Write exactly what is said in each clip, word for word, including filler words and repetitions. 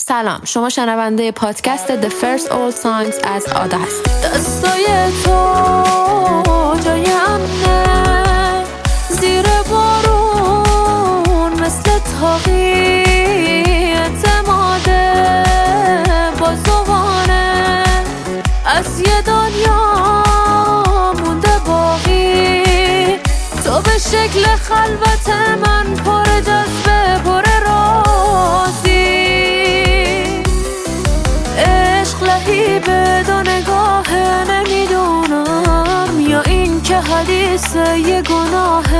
سلام، شما شنونده پادکست The First Old Songs از عاده هستید. دستای تو جای امنه زیر بارون مثل تاقی اعتماده بازوانه از یه دنیا مونده باقی. تو به شکل خلوت من پر جذبه پر رازی، عشق لهیبه دو نگاه نمیدونم یا این که حدیث یه گناه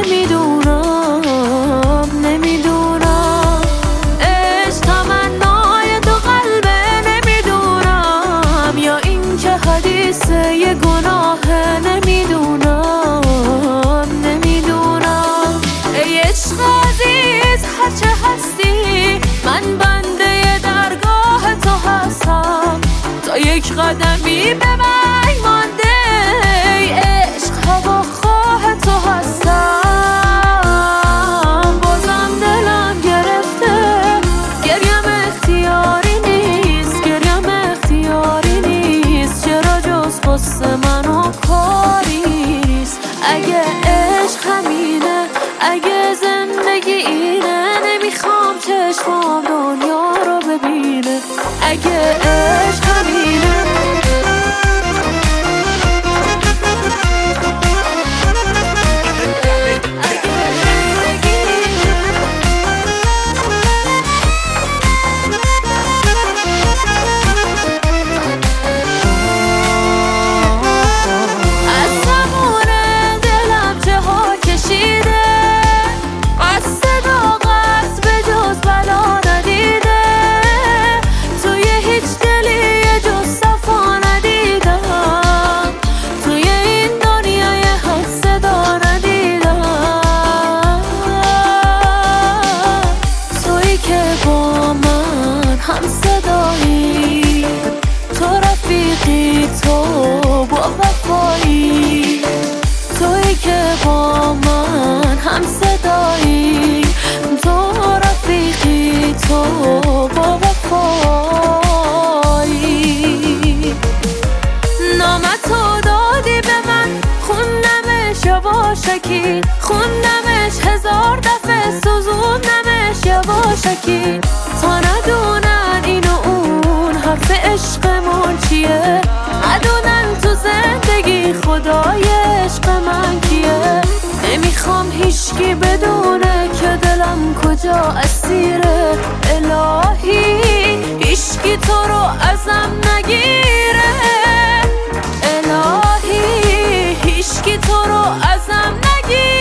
نمیدونم نمیدونم عشق تمنای دو قلبه نمیدونم یا این که حدیث یه گناه نمیدونم نمیدونم ای عشق عزیز هرچه هستی من بنده درگاه تو هستم، تا یک قدمی به من مانده ای عشق هواخواه تو هستم. بازم دلم گرفته گریم اختیاری نیست، گریم اختیاری نیست، چرا جز قصه منو کاری نیست. اگه عشق همینه، اگه زندگی اینه، نمیخوام چشمام دنیا رو ببینه. اگه عشق همینه خوندمش هزار دفعه سوزوندمش یواشکی تا ندونن این و اون حرف عشقمون چیه، ندونن تو زندگی خدای عشق من کیه. نمیخوام هیچکی بدونه که دلم کجا اسیره، الهی هیچکی تو رو ازم نگیره، الهی هیچکی تو رو ازم نگیره.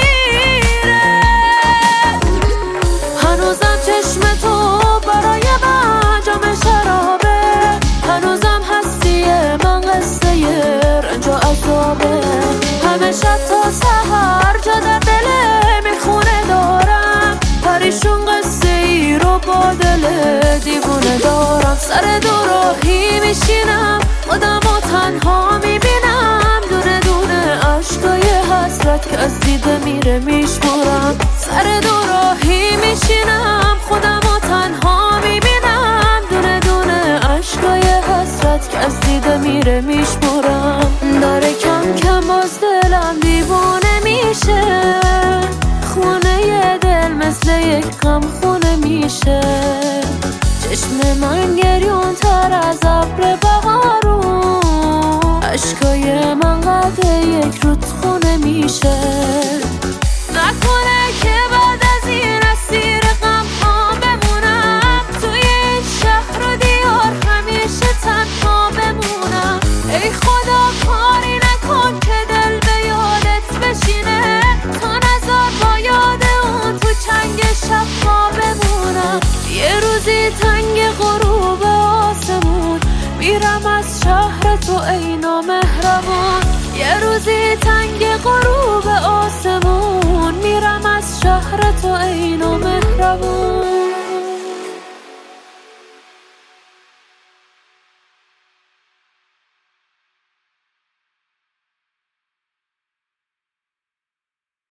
هنوزم چشم تو برای من جام شرابه، هنوزم هستی من قصه رنج و عذابه. همه شب تا سحر جا در دل میخونه دارم، پریشون قصه ای رو با دل دیوونه دارم. سر دو راهی میشینم خودم و تنها میبینم، دونه دونه عشقای حسرت که از دیده میره میشمارم. سر دو راهی میشینم خودم و تنها میبینم، دونه دونه عشقای حسرت که از دیده میره میشمارم. داره کم کم باز دلم دیوانه میشه، خونه دل مثل یک غم خونه میشه. چشم من گریون تر از ابر بهارون، عشقای من قد یک رودخونه میشه. نکنه که بعد از این اسیر غم ها بمونم، توی این شهر و دیار همیشه تنها بمونم. ای خدا کاری نکن که دل به یادت بشینه، تا نزار با یاد اون تو چنگ شب ها بمونم. یه روزی تنگ غروب آسمون میرم از شهر تو ای نامهربون، یه روزی تنگ غروب آسمون میرم از شهر تو ای نامهربون.